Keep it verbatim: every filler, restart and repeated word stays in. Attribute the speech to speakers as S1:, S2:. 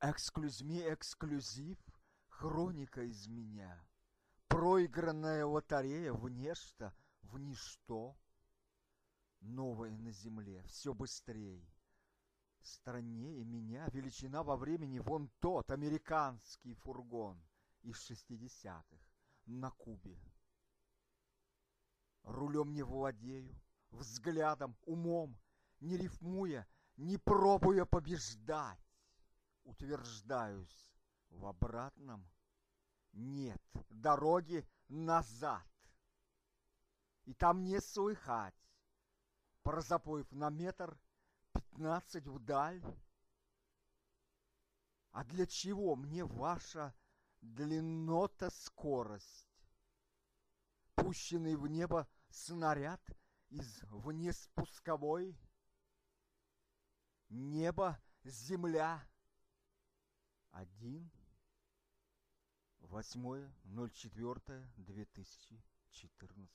S1: Эксклюзми эксклюзив, хроника из меня. Проигранная лотерея в нечто, в ничто. Новое на земле, все быстрей. Страннее меня величина во времени вон тот американский фургон из шестидесятых на Кубе. Рулем не владею, взглядом, умом, не рифмуя, не пробуя побеждать. Утверждаюсь, в обратном нет дороги назад. И там не слыхать про заплыв на метр пятнадцать вдаль. А для чего мне ваша длиннота скорость? Пущенный в небо снаряд из внеспусковой? Небо, земля. Один. Восьмое ноль четвертое две тысячи четырнадцатого.